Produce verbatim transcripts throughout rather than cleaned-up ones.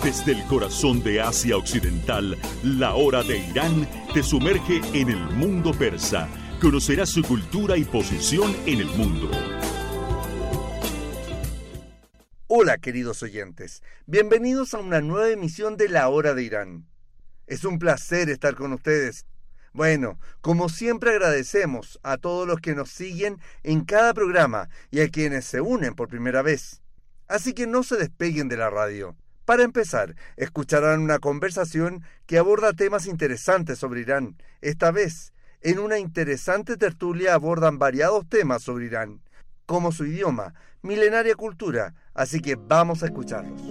Desde el corazón de Asia Occidental, la hora de Irán te sumerge en el mundo persa. Conocerás su cultura y posición en el mundo. Hola, queridos oyentes. Bienvenidos a una nueva emisión de La Hora de Irán. Es un placer estar con ustedes. Bueno, como siempre agradecemos a todos los que nos siguen en cada programa y a quienes se unen por primera vez. Así que no se despeguen de la radio. Para empezar, escucharán una conversación que aborda temas interesantes sobre Irán. Esta vez, en una interesante tertulia abordan variados temas sobre Irán, como su idioma, milenaria cultura, así que vamos a escucharlos.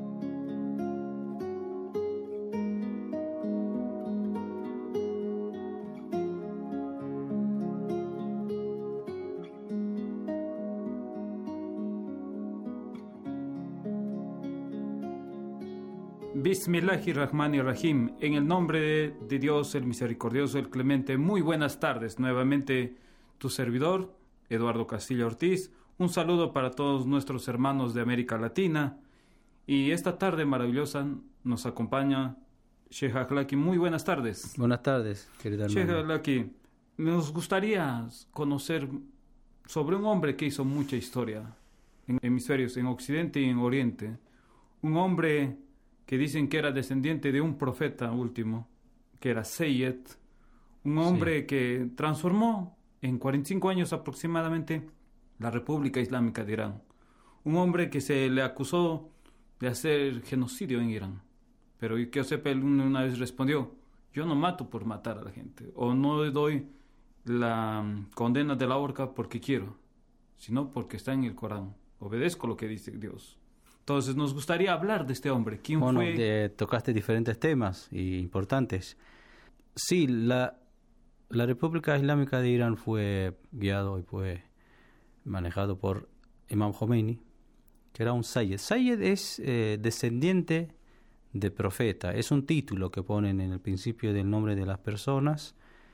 Bismillahirrahmanirrahim. En el nombre de Dios, el misericordioso, el clemente. Muy buenas tardes. Nuevamente tu servidor, Eduardo Castillo Ortiz. Un saludo para todos nuestros hermanos de América Latina. Y esta tarde maravillosa nos acompaña Sheikh Akhlaqi. Muy buenas tardes. Buenas tardes, querido hermano. Sheikh Akhlaqi, nos gustaría conocer sobre un hombre que hizo mucha historia en hemisferios, en Occidente y en Oriente. Un hombre que dicen que era descendiente de un profeta último, que era Sayyid, un hombre sí. que transformó en cuarenta y cinco años aproximadamente la República Islámica de Irán. Un hombre que se le acusó de hacer genocidio en Irán, pero que yo sepa, él una vez respondió: yo no mato por matar a la gente, o no le doy la condena de la horca porque quiero, sino porque está en el Corán. Obedezco lo que dice Dios. Entonces, nos gustaría hablar de este hombre. ¿Quién bueno, fue? De, tocaste diferentes temas y importantes. Sí, la, la República Islámica de Irán fue guiado y fue manejado por Imam Khomeini, que era un Sayyid. Sayyid es eh, descendiente de profeta. Es un título que ponen en el principio del nombre de las personas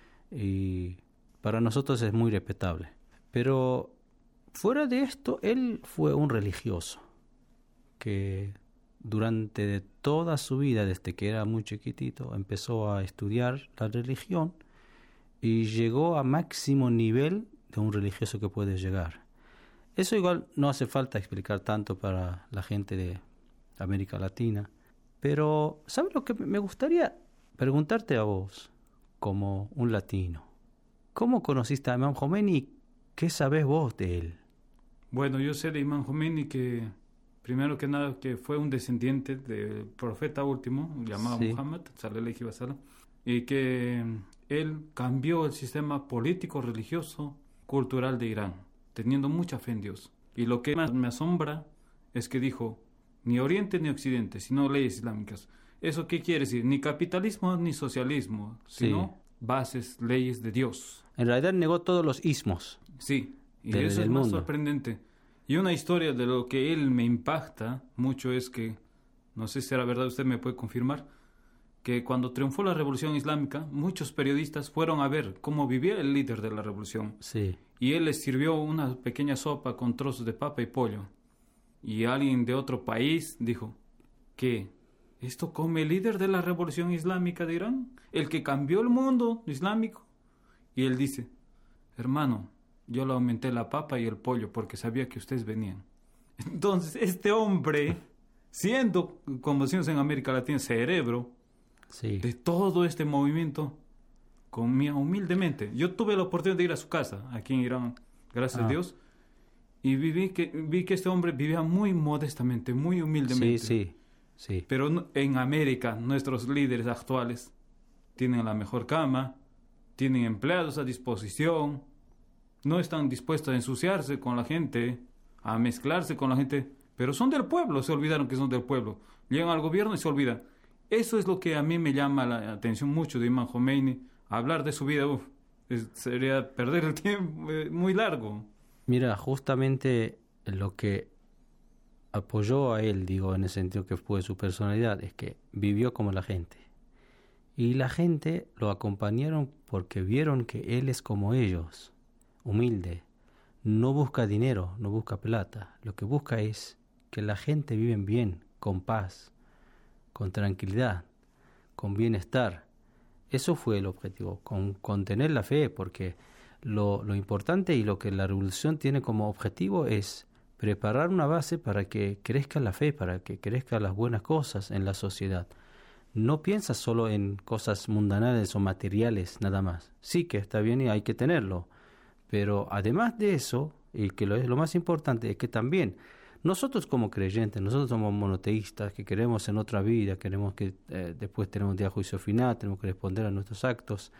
y para nosotros es muy respetable. Pero fuera de esto, él fue un religioso que durante toda su vida, desde que era muy chiquitito, empezó a estudiar la religión y llegó a máximo nivel de un religioso que puede llegar. Eso igual no hace falta explicar tanto para la gente de América Latina, pero ¿sabes lo que me gustaría preguntarte a vos, como un latino? ¿Cómo conociste a Imam Khomeini y qué sabés vos de él? Bueno, yo sé de Imam Khomeini que primero que nada que fue un descendiente del profeta último, llamado sí. Muhammad, sallallahu wa sallam, y que él cambió el sistema político, religioso, cultural de Irán, teniendo mucha fe en Dios. Y lo que más me asombra es que dijo, ni Oriente ni Occidente, sino leyes islámicas. ¿Eso qué quiere decir? Ni capitalismo ni socialismo, sino sí. bases, leyes de Dios. En realidad negó todos los ismos. Sí, y del, eso del es más mundo. sorprendente. Y una historia de lo que él me impacta mucho es que, no sé si será verdad, usted me puede confirmar, que cuando triunfó la Revolución Islámica, muchos periodistas fueron a ver cómo vivía el líder de la revolución. Sí. Y él les sirvió una pequeña sopa con trozos de papa y pollo. Y alguien de otro país dijo, ¿qué? ¿Esto come el líder de la Revolución Islámica de Irán? ¿El que cambió el mundo islámico? Y él dice, hermano, yo le aumenté la papa y el pollo porque sabía que ustedes venían. Entonces, este hombre, siendo, como decimos en América Latina, cerebro sí. de todo este movimiento, comía humildemente. Yo tuve la oportunidad de ir a su casa, aquí en Irán, gracias ah. a Dios, y vi que, vi que este hombre vivía muy modestamente, muy humildemente. Sí, sí, sí. Pero en América, nuestros líderes actuales tienen la mejor cama, tienen empleados a disposición, no están dispuestos a ensuciarse con la gente, a mezclarse con la gente, pero son del pueblo, se olvidaron que son del pueblo. Llegan al gobierno y se olvidan. Eso es lo que a mí me llama la atención mucho de Imam Khomeini. Hablar de su vida, uf, es, sería perder el tiempo eh, muy largo. Mira, justamente lo que apoyó a él, digo, en el sentido que fue su personalidad, es que vivió como la gente. Y la gente lo acompañaron porque vieron que él es como ellos, humilde. No busca dinero, no busca plata. Lo que busca es que la gente vive bien, con paz. con tranquilidad, con bienestar. Eso fue el objetivo, con, con tener la fe, porque lo, lo importante y lo que la revolución tiene como objetivo es preparar una base para que crezca la fe, para que crezcan las buenas cosas en la sociedad. No piensa solo en cosas mundanales o materiales nada más. Sí que está bien y hay que tenerlo, pero además de eso, y que lo, es lo más importante, es que también nosotros como creyentes, nosotros somos monoteístas, que queremos en otra vida, queremos que eh, después tenemos un día de juicio final, tenemos que responder a nuestros actos,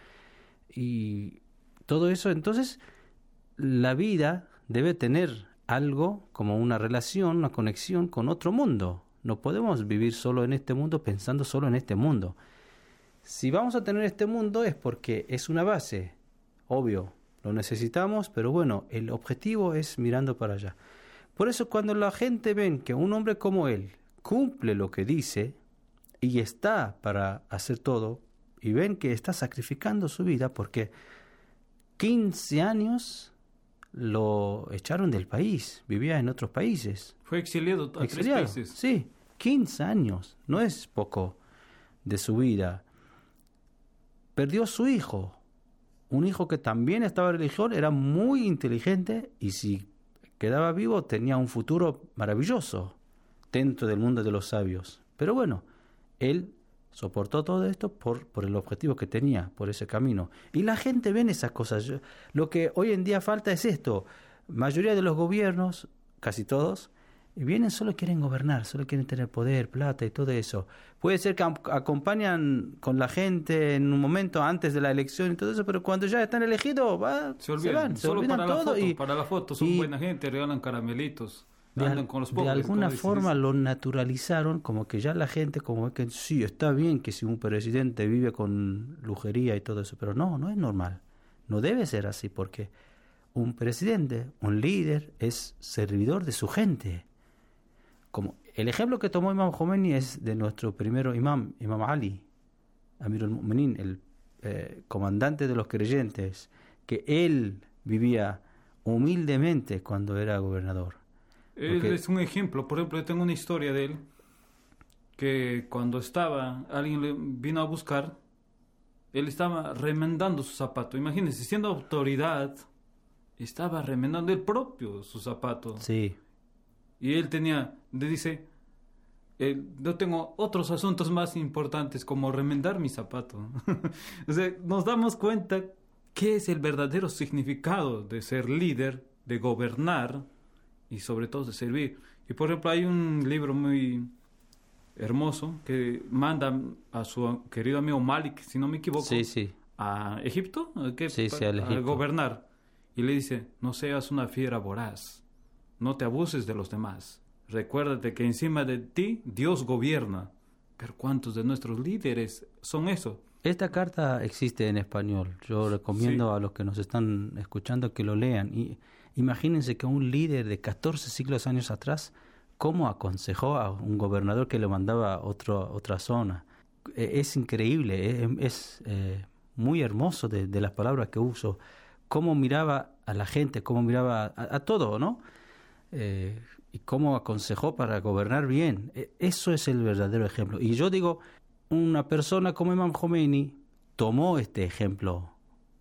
y todo eso. Entonces, la vida debe tener algo como una relación, una conexión con otro mundo. No podemos vivir solo en este mundo pensando solo en este mundo. Si vamos a tener este mundo es porque es una base, obvio, lo necesitamos, pero bueno, el objetivo es mirando para allá. Por eso cuando la gente ven que un hombre como él cumple lo que dice y está para hacer todo, y ven que está sacrificando su vida, porque quince años lo echaron del país, vivía en otros países. Fue exiliado a exiliado, tres países. Sí, quince años, no es poco de su vida. Perdió a su hijo, un hijo que también estaba religioso, era muy inteligente y si quedaba vivo tenía un futuro maravilloso dentro del mundo de los sabios. Pero bueno, él soportó todo esto por, por el objetivo que tenía, por ese camino. Y la gente ve esas cosas. Yo, lo que hoy en día falta es esto. Mayoría de los gobiernos, casi todos, vienen solo quieren gobernar, solo quieren tener poder, plata y todo eso. Puede ser que acompañan con la gente en un momento antes de la elección y todo eso, pero cuando ya están elegidos, va, se, olvidan, se van, se solo olvidan para todo. La foto, y, para la foto son y, buena gente, regalan caramelitos. De, andan con los pobres, de alguna forma dices. Lo naturalizaron, como que ya la gente como que sí, está bien que si un presidente vive con lujería y todo eso, pero no, no es normal. No debe ser así, porque un presidente, un líder, es servidor de su gente. Como el ejemplo que tomó Imam Khomeini es de nuestro primero imam, Imam Ali, Amir al-Mu'minin, el eh, comandante de los creyentes, que él vivía humildemente cuando era gobernador. Él Porque es un ejemplo. Por ejemplo, yo tengo una historia de él que cuando estaba, alguien le vino a buscar, él estaba remendando su zapato. Imagínense, siendo autoridad, estaba remendando él propio su zapato. Sí. Y él tenía, le dice, eh, yo tengo otros asuntos más importantes como remendar mi zapato. O sea, nos damos cuenta qué es el verdadero significado de ser líder, de gobernar y sobre todo de servir. Y por ejemplo, hay un libro muy hermoso que manda a su querido amigo Malik, si no me equivoco, sí, sí. a Egipto, que, sí, sí, a, al Egipto. a gobernar. Y le dice, no seas una fiera voraz, no te abuses de los demás. Recuérdate que encima de ti Dios gobierna. Pero ¿cuántos de nuestros líderes son eso? Esta carta existe en español. Yo recomiendo sí. a los que nos están escuchando que lo lean. Y imagínense que un líder de catorce siglos años atrás, ¿cómo aconsejó a un gobernador que le mandaba a otro, otra zona? Es increíble, es, es eh, muy hermoso de, de las palabras que uso. Cómo miraba a la gente, cómo miraba a, a todo, ¿no? Eh, y cómo aconsejó para gobernar bien. Eso es el verdadero ejemplo. Y yo digo, una persona como Imam Khomeini tomó este ejemplo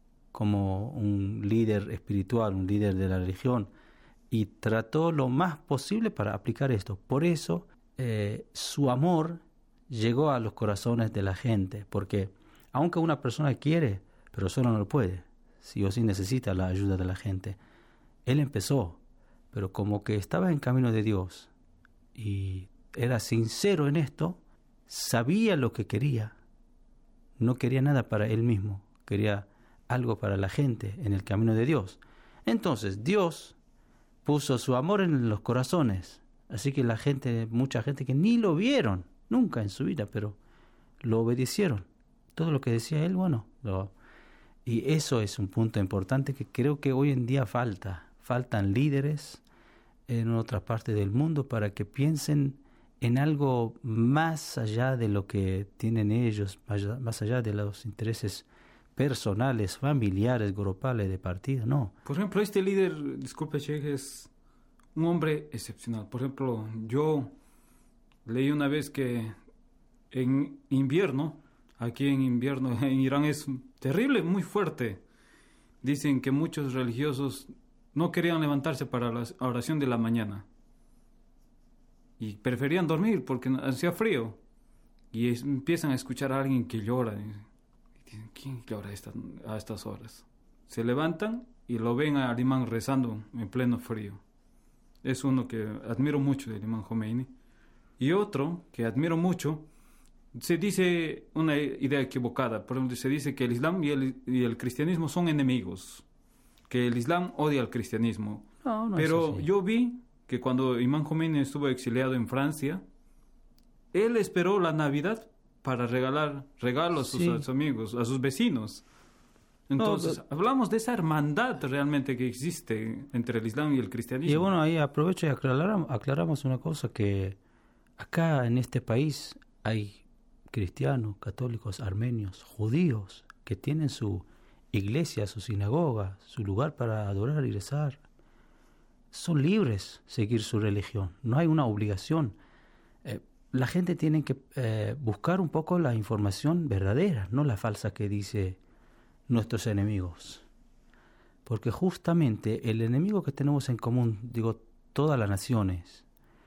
como un líder espiritual, un líder de la religión, y trató lo más posible para aplicar esto. Por eso eh, su amor llegó a los corazones de la gente, porque aunque una persona quiere, pero solo no lo puede, sí o sí necesita la ayuda de la gente. Él empezó, pero como que estaba en camino de Dios y era sincero en esto, sabía lo que quería, no quería nada para él mismo, quería algo para la gente en el camino de Dios. Entonces Dios puso su amor en los corazones, así que la gente, mucha gente que ni lo vieron nunca en su vida, pero lo obedecieron. Todo lo que decía él, bueno, lo, y eso es un punto importante que creo que hoy en día falta. Faltan líderes en otras partes del mundo para que piensen en algo más allá de lo que tienen ellos, más allá de los intereses personales, familiares, grupales, de partido, no. Por ejemplo, este líder, disculpe, Sheikh, es un hombre excepcional. Por ejemplo, yo leí una vez que en invierno, aquí en invierno en Irán es terrible, muy fuerte. Dicen que muchos religiosos no querían levantarse para la oración de la mañana y preferían dormir porque hacía frío. Y es, empiezan a escuchar a alguien que llora. Y dicen, ¿quién llora a estas, a estas horas? Se levantan y lo ven al imán rezando en pleno frío. Es uno que admiro mucho del imán Jomeini. Y otro que admiro mucho, se dice una idea equivocada. Por ejemplo, se dice que el Islam y el, y el cristianismo son enemigos, que el Islam odia al cristianismo. No, no Pero es así. yo vi que cuando Imán Jomeini estuvo exiliado en Francia, él esperó la Navidad para regalar regalos Sí. a sus amigos, a sus vecinos. Entonces, No, hablamos de esa hermandad realmente que existe entre el Islam y el cristianismo. Y bueno, ahí aprovecho y aclaramos, aclaramos una cosa, que acá en este país hay cristianos, católicos, armenios, judíos, que tienen su iglesia, su sinagoga, su lugar para adorar y rezar. Son libres seguir su religión, no hay una obligación. Eh, la gente tiene que eh, buscar un poco la información verdadera, no la falsa que dice nuestros enemigos. Porque justamente el enemigo que tenemos en común, digo, todas las naciones,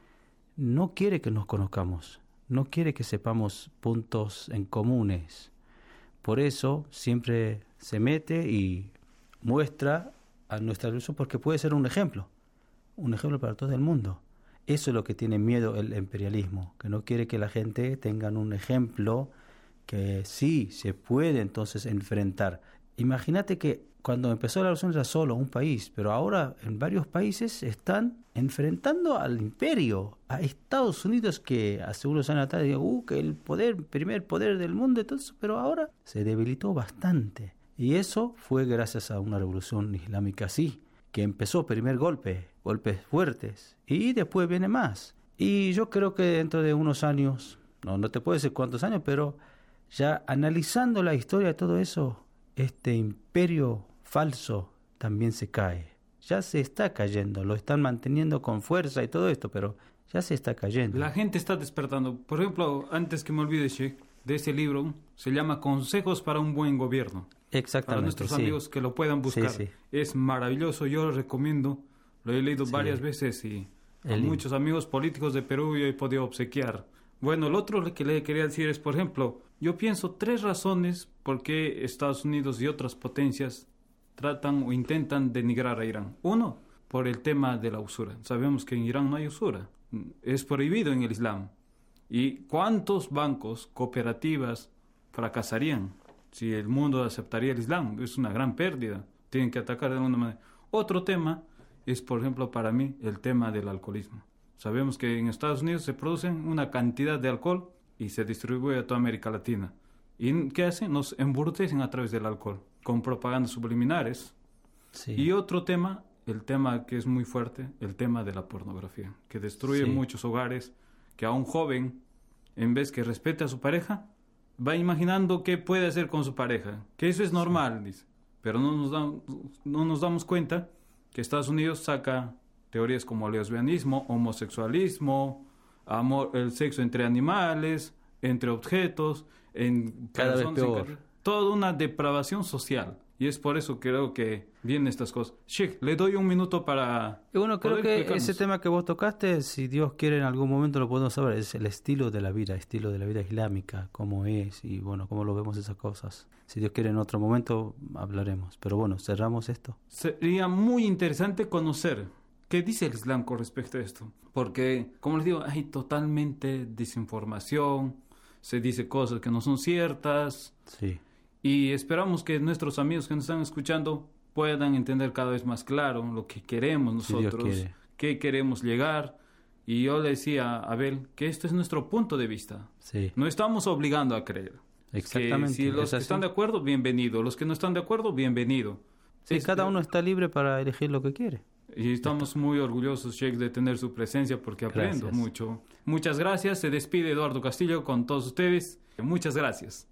no quiere que nos conozcamos, no quiere que sepamos puntos en comunes. Por eso siempre se mete y muestra a nuestra religión, porque puede ser un ejemplo, un ejemplo para todo el mundo. Eso es lo que tiene miedo el imperialismo, que no quiere que la gente tenga un ejemplo que sí se puede entonces enfrentar. Imagínate que cuando empezó la revolución era solo un país, pero ahora en varios países están enfrentando al imperio, a Estados Unidos, que hace unos años atrás digo, uh, que el poder, primer poder del mundo y todo eso, pero ahora se debilitó bastante. Y eso fue gracias a una revolución islámica así, que empezó primer golpe, golpes fuertes, y después viene más. Y yo creo que dentro de unos años, no, no te puedo decir cuántos años, pero ya analizando la historia de todo eso, este imperio falso también se cae. Ya se está cayendo, lo están manteniendo con fuerza y todo esto, pero ya se está cayendo. La gente está despertando. Por ejemplo, antes que me olvide, Sheikh, de ese libro, se llama Consejos para un buen gobierno. Exactamente. Para nuestros sí. amigos que lo puedan buscar. Sí, sí. Es maravilloso, yo lo recomiendo. Lo he leído Sí. varias veces y a El- muchos amigos políticos de Perú yo he podido obsequiar. Bueno, el otro que le quería decir es, por ejemplo, yo pienso tres razones por qué Estados Unidos y otras potencias tratan o intentan denigrar a Irán. Uno, por el tema de la usura. Sabemos que en Irán no hay usura. Es prohibido en el Islam. ¿Y cuántos bancos, cooperativas fracasarían si el mundo aceptaría el Islam? Es una gran pérdida. Tienen que atacar de alguna manera. Otro tema es, por ejemplo, para mí, el tema del alcoholismo. Sabemos que en Estados Unidos se producen una cantidad de alcohol y se distribuye a toda América Latina. ¿Y qué hacen? Nos embrutecen a través del alcohol, con propagandas subliminares. Sí. Y otro tema, el tema que es muy fuerte, el tema de la pornografía, que destruye Sí. muchos hogares, que a un joven, en vez que respete a su pareja, va imaginando qué puede hacer con su pareja, que eso es normal, dice. Pero no nos, da- no nos damos cuenta que Estados Unidos saca teorías como el lesbianismo, homosexualismo, amor, el sexo entre animales, entre objetos, en Cada vez personas, en peor. ca- toda una depravación social. Y es por eso que creo que vienen estas cosas. Sheikh, le doy un minuto para... Y bueno, creo poder que explicarnos. ese tema que vos tocaste, si Dios quiere en algún momento lo podemos saber, es el estilo de la vida, estilo de la vida islámica, cómo es y bueno, cómo lo vemos esas cosas. Si Dios quiere en otro momento hablaremos. Pero bueno, cerramos esto. Sería muy interesante conocer qué dice el Islam con respecto a esto. Porque, como les digo, hay totalmente desinformación, se dice cosas que no son ciertas. Sí. Y esperamos que nuestros amigos que nos están escuchando puedan entender cada vez más claro lo que queremos Si Dios nosotros, quiere. qué queremos llegar. Y yo le decía a Abel que esto es nuestro punto de vista. Sí. No estamos obligando a creer. Exactamente. Que si los es que así. están de acuerdo, bienvenido. Los que no están de acuerdo, bienvenido. Sí, Es- cada uno está libre para elegir lo que quiere. Y estamos muy orgullosos, Sheikh, de tener su presencia porque aprendo Gracias. mucho. Muchas gracias. Se despide Eduardo Castillo con todos ustedes. Muchas gracias.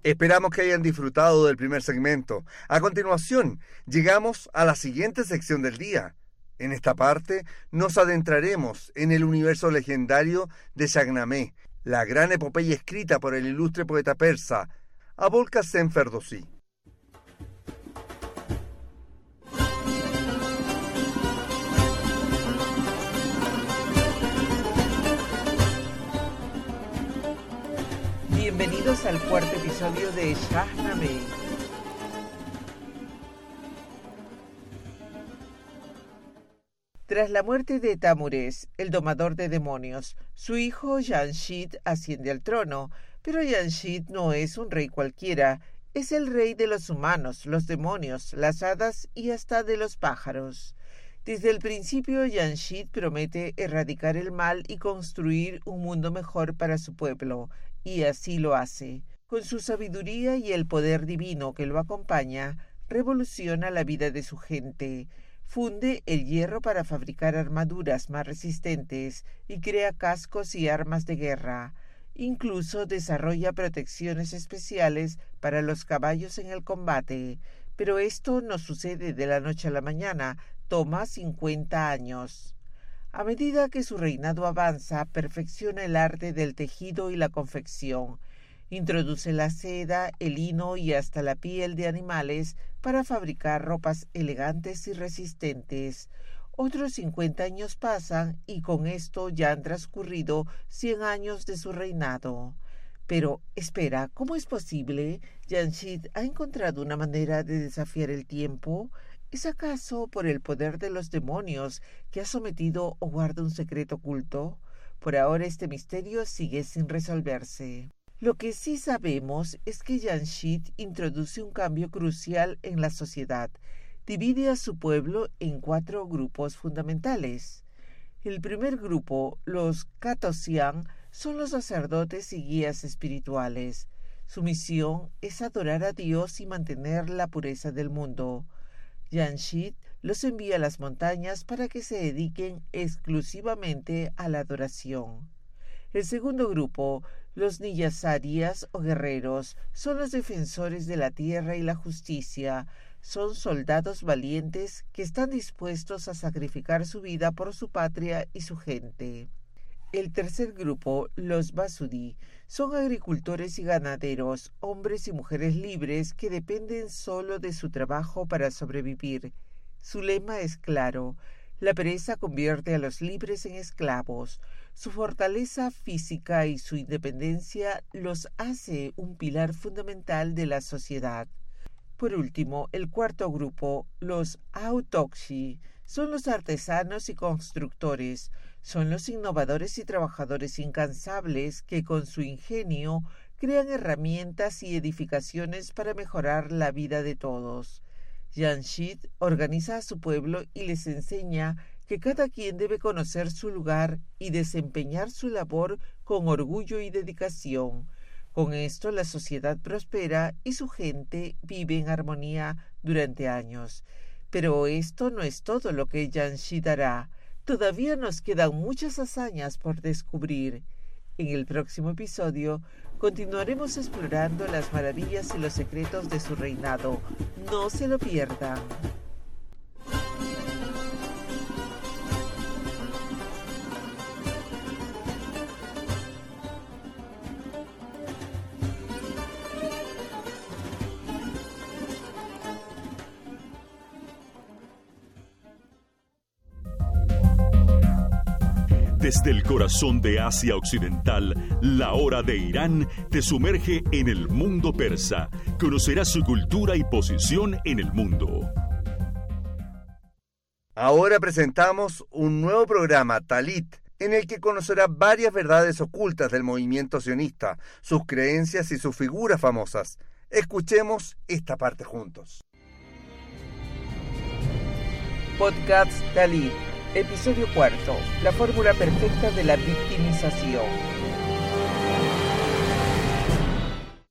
Esperamos que hayan disfrutado del primer segmento. A continuación, llegamos a la siguiente sección del día. En esta parte, nos adentraremos en el universo legendario de Shahnameh, la gran epopeya escrita por el ilustre poeta persa Abul Qasim Ferdowsi. Bienvenidos al cuarto episodio de Shahnameh. Tras la muerte de Tamurez, el domador de demonios, su hijo Jamshid asciende al trono, pero Jamshid no es un rey cualquiera, es el rey de los humanos, los demonios, las hadas y hasta de los pájaros. Desde el principio, Jamshid promete erradicar el mal y construir un mundo mejor para su pueblo, y así lo hace. Con su sabiduría y el poder divino que lo acompaña, revoluciona la vida de su gente, funde el hierro para fabricar armaduras más resistentes y crea cascos y armas de guerra. Incluso desarrolla protecciones especiales para los caballos en el combate. Pero esto no sucede de la noche a la mañana, toma cincuenta años. A medida que su reinado avanza, perfecciona el arte del tejido y la confección. Introduce la seda, el lino y hasta la piel de animales para fabricar ropas elegantes y resistentes. Otros cincuenta años pasan y con esto ya han transcurrido cien años de su reinado. Pero, espera, ¿cómo es posible? ¿Jamshid ha encontrado una manera de desafiar el tiempo? ¿Es acaso por el poder de los demonios que ha sometido o guarda un secreto oculto? Por ahora este misterio sigue sin resolverse. Lo que sí sabemos es que Jamshid introduce un cambio crucial en la sociedad. Divide a su pueblo en cuatro grupos fundamentales. El primer grupo, los Katosian, son los sacerdotes y guías espirituales. Su misión es adorar a Dios y mantener la pureza del mundo. Jamshid los envía a las montañas para que se dediquen exclusivamente a la adoración. El segundo grupo, los Niyazarias o guerreros, son los defensores de la tierra y la justicia. Son soldados valientes que están dispuestos a sacrificar su vida por su patria y su gente. El tercer grupo, los Basudi, son agricultores y ganaderos, hombres y mujeres libres que dependen solo de su trabajo para sobrevivir. Su lema es claro: la pereza convierte a los libres en esclavos. Su fortaleza física y su independencia los hace un pilar fundamental de la sociedad. Por último, el cuarto grupo, los Autokshi, son los artesanos y constructores. Son los innovadores y trabajadores incansables que con su ingenio crean herramientas y edificaciones para mejorar la vida de todos. Jamshid organiza a su pueblo y les enseña que cada quien debe conocer su lugar y desempeñar su labor con orgullo y dedicación. Con esto la sociedad prospera y su gente vive en armonía durante años. Pero esto no es todo lo que Jamshid hará. Todavía nos quedan muchas hazañas por descubrir. En el próximo episodio continuaremos explorando las maravillas y los secretos de su reinado. No se lo pierdan. Desde el corazón de Asia Occidental, la hora de Irán te sumerge en el mundo persa. Conocerás su cultura y posición en el mundo. Ahora presentamos un nuevo programa, Talit, en el que conocerá varias verdades ocultas del movimiento sionista, sus creencias y sus figuras famosas. Escuchemos esta parte juntos. Podcast Talit. Episodio cuarto. La fórmula perfecta de la victimización.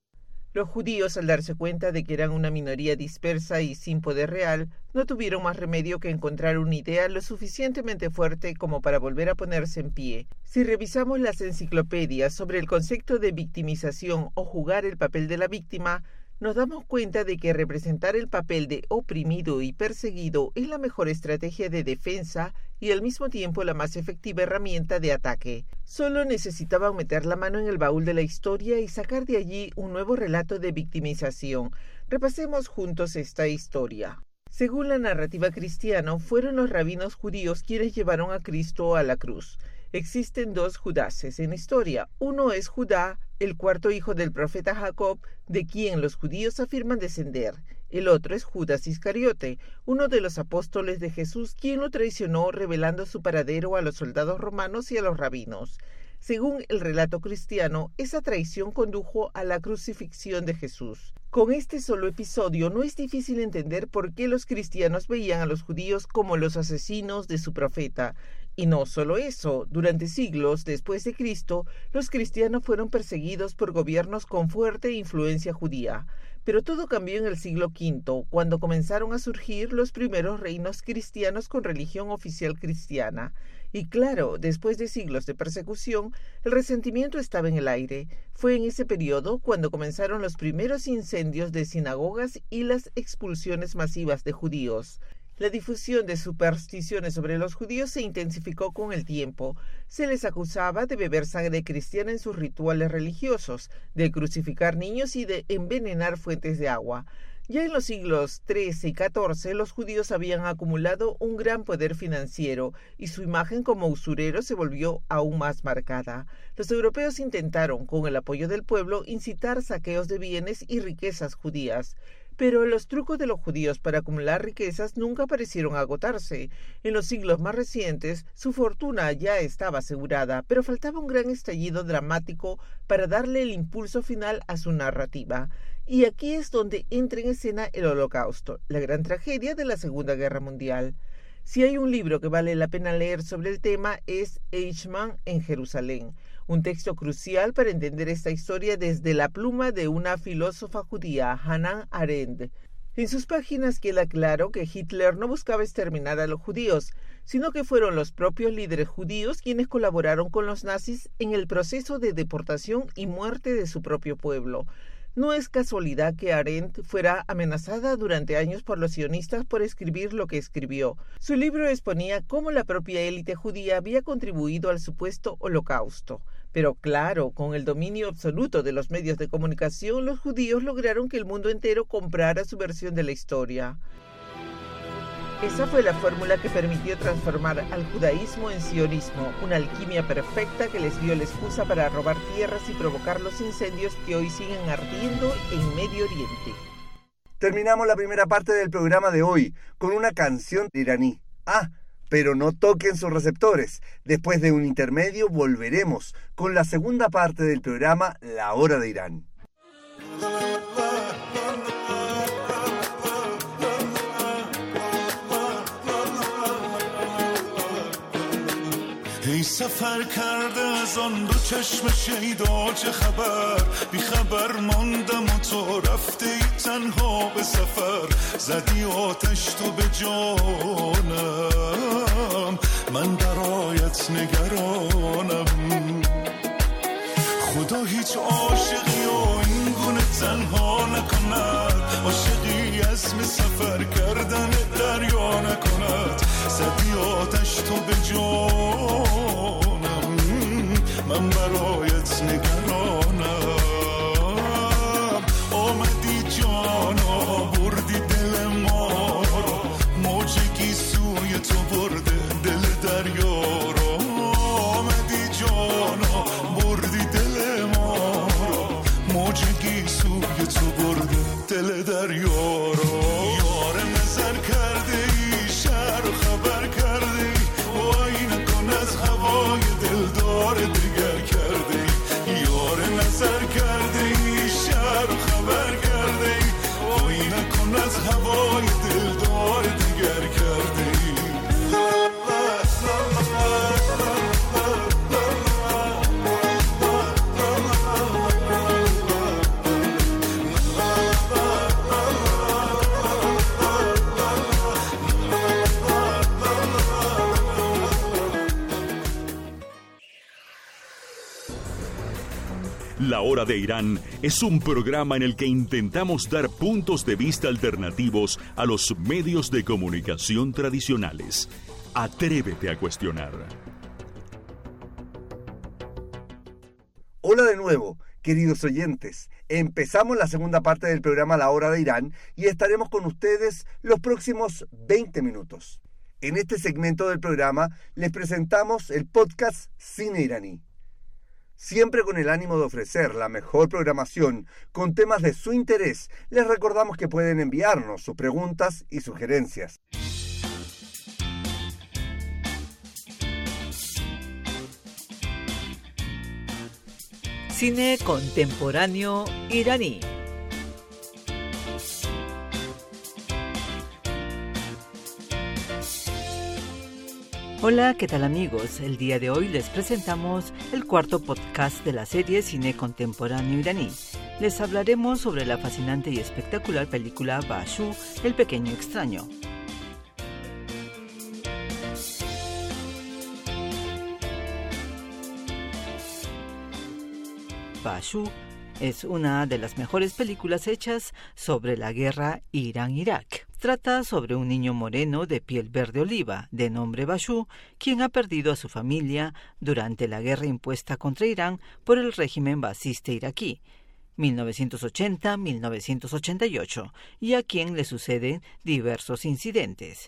Los judíos, al darse cuenta de que eran una minoría dispersa y sin poder real, no tuvieron más remedio que encontrar una idea lo suficientemente fuerte como para volver a ponerse en pie. Si revisamos las enciclopedias sobre el concepto de victimización o jugar el papel de la víctima, nos damos cuenta de que representar el papel de oprimido y perseguido es la mejor estrategia de defensa y al mismo tiempo la más efectiva herramienta de ataque. Solo necesitaban meter la mano en el baúl de la historia y sacar de allí un nuevo relato de victimización. Repasemos juntos esta historia. Según la narrativa cristiana, fueron los rabinos judíos quienes llevaron a Cristo a la cruz. Existen dos Judases en la historia. Uno es Judá, el cuarto hijo del profeta Jacob, de quien los judíos afirman descender. El otro es Judas Iscariote, uno de los apóstoles de Jesús, quien lo traicionó revelando su paradero a los soldados romanos y a los rabinos. Según el relato cristiano, esa traición condujo a la crucifixión de Jesús. Con este solo episodio no es difícil entender por qué los cristianos veían a los judíos como los asesinos de su profeta. Y no solo eso, durante siglos después de Cristo, los cristianos fueron perseguidos por gobiernos con fuerte influencia judía. Pero todo cambió en el siglo quinto, cuando comenzaron a surgir los primeros reinos cristianos con religión oficial cristiana. Y claro, después de siglos de persecución, el resentimiento estaba en el aire. Fue en ese periodo cuando comenzaron los primeros incendios de sinagogas y las expulsiones masivas de judíos. La difusión de supersticiones sobre los judíos se intensificó con el tiempo. Se les acusaba de beber sangre cristiana en sus rituales religiosos, de crucificar niños y de envenenar fuentes de agua. Ya en los siglos trece y catorce, los judíos habían acumulado un gran poder financiero y su imagen como usureros se volvió aún más marcada. Los europeos intentaron, con el apoyo del pueblo, incitar saqueos de bienes y riquezas judías. Pero los trucos de los judíos para acumular riquezas nunca parecieron agotarse. En los siglos más recientes, su fortuna ya estaba asegurada, pero faltaba un gran estallido dramático para darle el impulso final a su narrativa. Y aquí es donde entra en escena el Holocausto, la gran tragedia de la Segunda Guerra Mundial. Si hay un libro que vale la pena leer sobre el tema es Eichmann en Jerusalén, un texto crucial para entender esta historia desde la pluma de una filósofa judía, Hannah Arendt. En sus páginas queda claro que Hitler no buscaba exterminar a los judíos, sino que fueron los propios líderes judíos quienes colaboraron con los nazis en el proceso de deportación y muerte de su propio pueblo. No es casualidad que Arendt fuera amenazada durante años por los sionistas por escribir lo que escribió. Su libro exponía cómo la propia élite judía había contribuido al supuesto holocausto. Pero claro, con el dominio absoluto de los medios de comunicación, los judíos lograron que el mundo entero comprara su versión de la historia. Esa fue la fórmula que permitió transformar al judaísmo en sionismo, una alquimia perfecta que les dio la excusa para robar tierras y provocar los incendios que hoy siguen ardiendo en Medio Oriente. Terminamos la primera parte del programa de hoy con una canción iraní. Ah, pero no toquen sus receptores. Después de un intermedio volveremos con la segunda parte del programa La Hora de Irán. ای سفر کرده از آن دو چشم شیدا چه خبر بی خبر ماندم و تو رفته ای تنها به سفر زدی آتش تو به جانم من برایت نگرانم خدا هیچ عاشقی و این گونه تنها نکند عاشقی عزم سفر کردن دریا نکند زدی آتش تو به جانم من برایت نگرانم آمدی جانا بردی دل ما رو موجگی سوی تو برده دل دریا رو آمدی جانا بردی دل ما رو موجگی سوی تو برده دل دریا رو یار نظر La Hora de Irán es un programa en el que intentamos dar puntos de vista alternativos a los medios de comunicación tradicionales. Atrévete a cuestionar. Hola de nuevo, queridos oyentes. Empezamos la segunda parte del programa La Hora de Irán y estaremos con ustedes los próximos veinte minutos. En este segmento del programa les presentamos el podcast Cine Iraní. Siempre con el ánimo de ofrecer la mejor programación con temas de su interés, les recordamos que pueden enviarnos sus preguntas y sugerencias. Cine contemporáneo iraní. Hola, ¿qué tal amigos? El día de hoy les presentamos el cuarto podcast de la serie Cine Contemporáneo Iraní. Les hablaremos sobre la fascinante y espectacular película Bashu, el pequeño extraño. Bashu es una de las mejores películas hechas sobre la guerra Irán-Irak. Trata sobre un niño moreno de piel verde oliva, de nombre Bashu, quien ha perdido a su familia durante la guerra impuesta contra Irán por el régimen basista iraquí, mil novecientos ochenta a mil novecientos ochenta y ocho, y a quien le suceden diversos incidentes.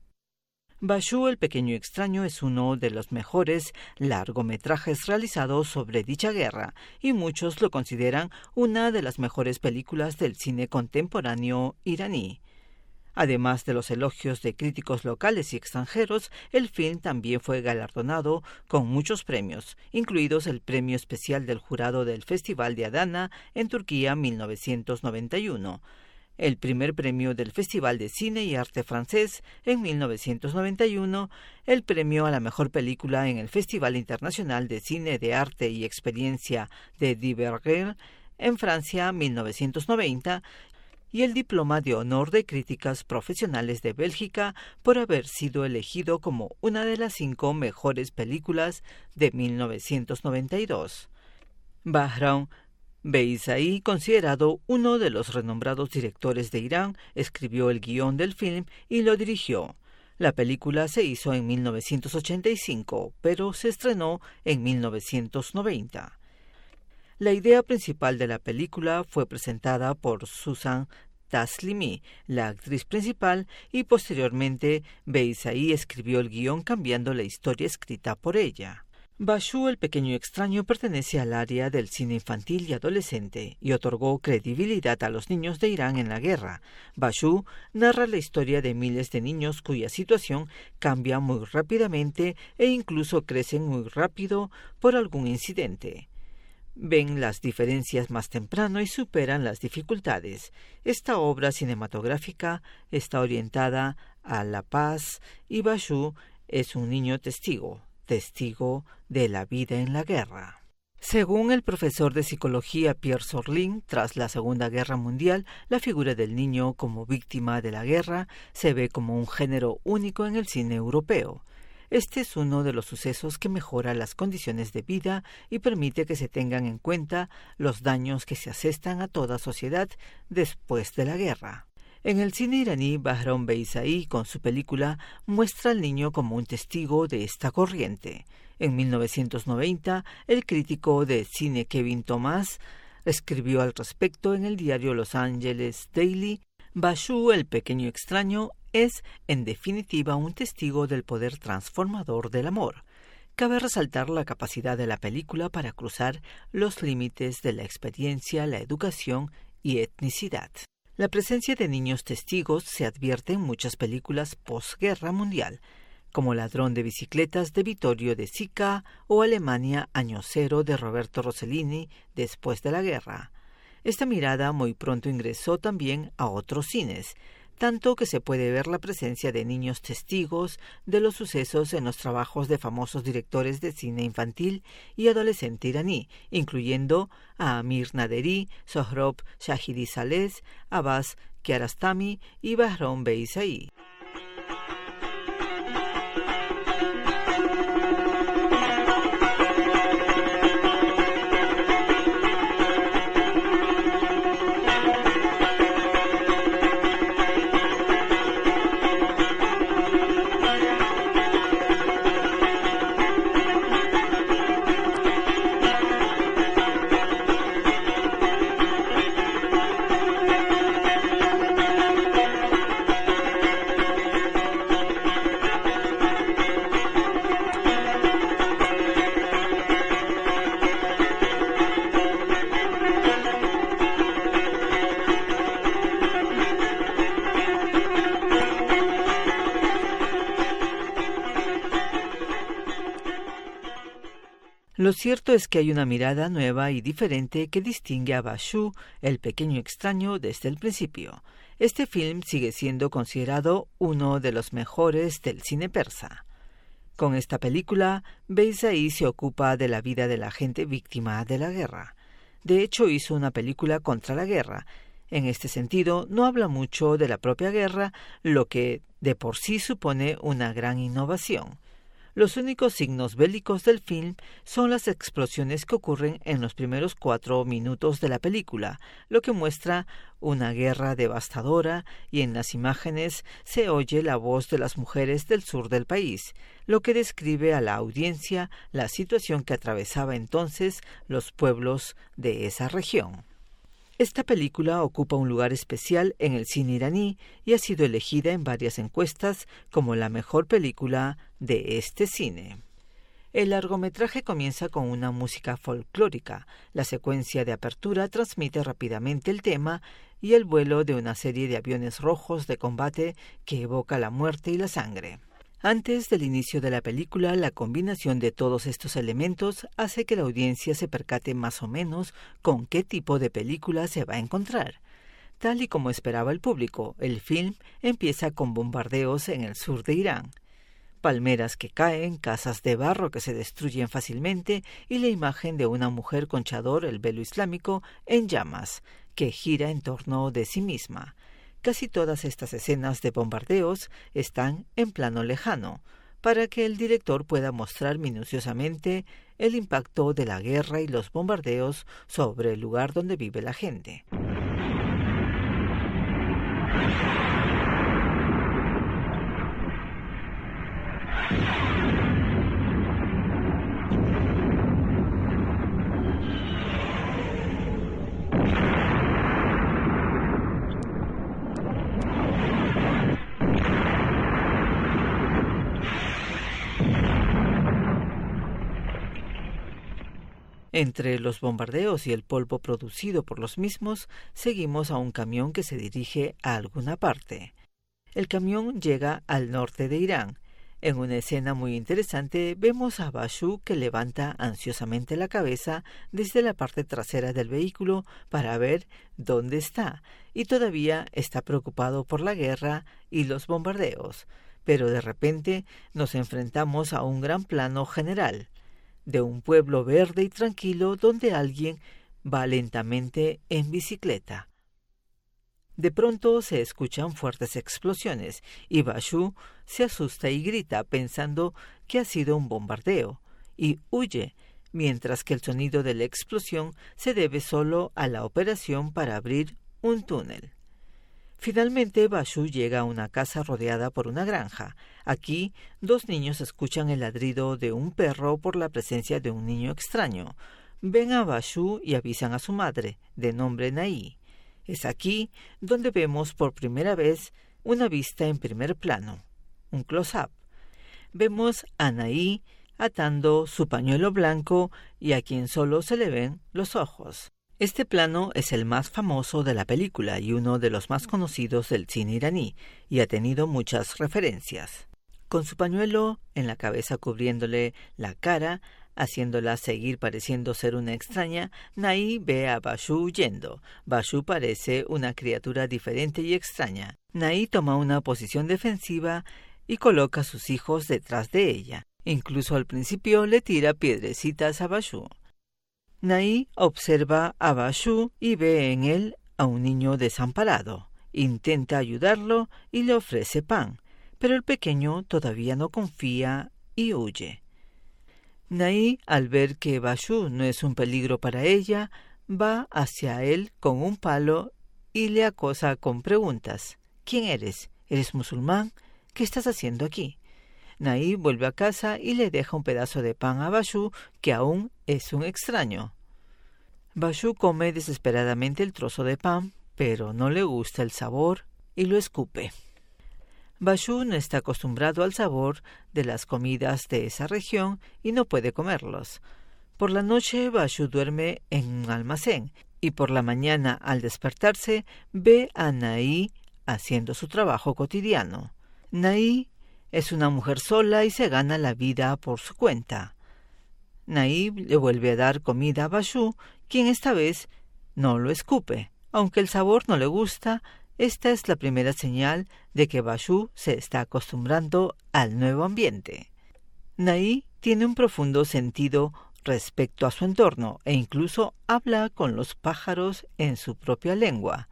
Bashu, el pequeño extraño, es uno de los mejores largometrajes realizados sobre dicha guerra, y muchos lo consideran una de las mejores películas del cine contemporáneo iraní. Además de los elogios de críticos locales y extranjeros, el film también fue galardonado con muchos premios, incluidos el premio especial del jurado del Festival de Adana en Turquía mil novecientos noventa y uno, el primer premio del Festival de Cine y Arte francés en mil novecientos noventa y uno, el premio a la mejor película en el Festival Internacional de Cine de Arte y Experiencia de Divergel en Francia mil novecientos noventa, y el diploma de honor de críticas profesionales de Bélgica por haber sido elegido como una de las cinco mejores películas de mil novecientos noventa y dos. Bahram Beyzaí, considerado uno de los renombrados directores de Irán, escribió el guión del film y lo dirigió. La película se hizo en mil novecientos ochenta y cinco, pero se estrenó en mil novecientos noventa. La idea principal de la película fue presentada por Susan Taslimi, la actriz principal, y posteriormente Beyzaí escribió el guión cambiando la historia escrita por ella. Bashu, el pequeño extraño, pertenece al área del cine infantil y adolescente y otorgó credibilidad a los niños de Irán en la guerra. Bashu narra la historia de miles de niños cuya situación cambia muy rápidamente e incluso crecen muy rápido por algún incidente. Ven las diferencias más temprano y superan las dificultades. Esta obra cinematográfica está orientada a la paz y Bashu es un niño testigo. testigo de la vida en la guerra. Según el profesor de psicología Pierre Sorlin, tras la Segunda Guerra Mundial, la figura del niño como víctima de la guerra se ve como un género único en el cine europeo. Este es uno de los sucesos que mejora las condiciones de vida y permite que se tengan en cuenta los daños que se asestan a toda sociedad después de la guerra. En el cine iraní, Bahram Beyzaí, con su película, muestra al niño como un testigo de esta corriente. En mil novecientos noventa, el crítico de cine Kevin Thomas escribió al respecto en el diario Los Angeles Daily: Bashu, el pequeño extraño, es, en definitiva, un testigo del poder transformador del amor. Cabe resaltar la capacidad de la película para cruzar los límites de la experiencia, la educación y etnicidad. La presencia de niños testigos se advierte en muchas películas posguerra mundial, como Ladrón de bicicletas de Vittorio De Sica o Alemania Año Cero de Roberto Rossellini después de la guerra. Esta mirada muy pronto ingresó también a otros cines, tanto que se puede ver la presencia de niños testigos de los sucesos en los trabajos de famosos directores de cine infantil y adolescente iraní, incluyendo a Amir Naderi, Sohrab Shahidi Saleh, Abbas Kiarostami y Bahram Beyzaí. Lo cierto es que hay una mirada nueva y diferente que distingue a Bashu, el pequeño extraño, desde el principio. Este film sigue siendo considerado uno de los mejores del cine persa. Con esta película, Beyzai se ocupa de la vida de la gente víctima de la guerra. De hecho, hizo una película contra la guerra. En este sentido, no habla mucho de la propia guerra, lo que de por sí supone una gran innovación. Los únicos signos bélicos del film son las explosiones que ocurren en los primeros cuatro minutos de la película, lo que muestra una guerra devastadora, y en las imágenes se oye la voz de las mujeres del sur del país, lo que describe a la audiencia la situación que atravesaba entonces los pueblos de esa región. Esta película ocupa un lugar especial en el cine iraní y ha sido elegida en varias encuestas como la mejor película de este cine. El largometraje comienza con una música folclórica. La secuencia de apertura transmite rápidamente el tema y el vuelo de una serie de aviones rojos de combate que evoca la muerte y la sangre. Antes del inicio de la película, la combinación de todos estos elementos hace que la audiencia se percate más o menos con qué tipo de película se va a encontrar. Tal y como esperaba el público, el film empieza con bombardeos en el sur de Irán. Palmeras que caen, casas de barro que se destruyen fácilmente y la imagen de una mujer con chador, el velo islámico, en llamas, que gira en torno de sí misma. Casi todas estas escenas de bombardeos están en plano lejano, para que el director pueda mostrar minuciosamente el impacto de la guerra y los bombardeos sobre el lugar donde vive la gente. Entre los bombardeos y el polvo producido por los mismos, seguimos a un camión que se dirige a alguna parte. El camión llega al norte de Irán. En una escena muy interesante vemos a Bashu que levanta ansiosamente la cabeza desde la parte trasera del vehículo para ver dónde está, y todavía está preocupado por la guerra y los bombardeos. Pero de repente nos enfrentamos a un gran plano general de un pueblo verde y tranquilo donde alguien va lentamente en bicicleta. De pronto se escuchan fuertes explosiones y Bashu se asusta y grita pensando que ha sido un bombardeo y huye, mientras que el sonido de la explosión se debe solo a la operación para abrir un túnel. Finalmente, Bashu llega a una casa rodeada por una granja. Aquí, dos niños escuchan el ladrido de un perro por la presencia de un niño extraño. Ven a Bashu y avisan a su madre, de nombre Naí. Es aquí donde vemos por primera vez una vista en primer plano, un close-up. Vemos a Naí atando su pañuelo blanco y a quien solo se le ven los ojos. Este plano es el más famoso de la película y uno de los más conocidos del cine iraní, y ha tenido muchas referencias. Con su pañuelo en la cabeza cubriéndole la cara, haciéndola seguir pareciendo ser una extraña, Naí ve a Bashu huyendo. Bashu parece una criatura diferente y extraña. Naí toma una posición defensiva y coloca a sus hijos detrás de ella. Incluso al principio le tira piedrecitas a Bashu. Naí observa a Bashu y ve en él a un niño desamparado. Intenta ayudarlo y le ofrece pan, pero el pequeño todavía no confía y huye. Naí, al ver que Bashu no es un peligro para ella, va hacia él con un palo y le acosa con preguntas. ¿Quién eres? ¿Eres musulmán? ¿Qué estás haciendo aquí? Naí vuelve a casa y le deja un pedazo de pan a Bashu, que aún es un extraño. Bashu come desesperadamente el trozo de pan, pero no le gusta el sabor y lo escupe. Bashu no está acostumbrado al sabor de las comidas de esa región y no puede comerlos. Por la noche Bashu duerme en un almacén y por la mañana, al despertarse, ve a Naí haciendo su trabajo cotidiano. Naí es una mujer sola y se gana la vida por su cuenta. Naib le vuelve a dar comida a Bashu, quien esta vez no lo escupe. Aunque el sabor no le gusta, esta es la primera señal de que Bashu se está acostumbrando al nuevo ambiente. Naib tiene un profundo sentido respecto a su entorno e incluso habla con los pájaros en su propia lengua.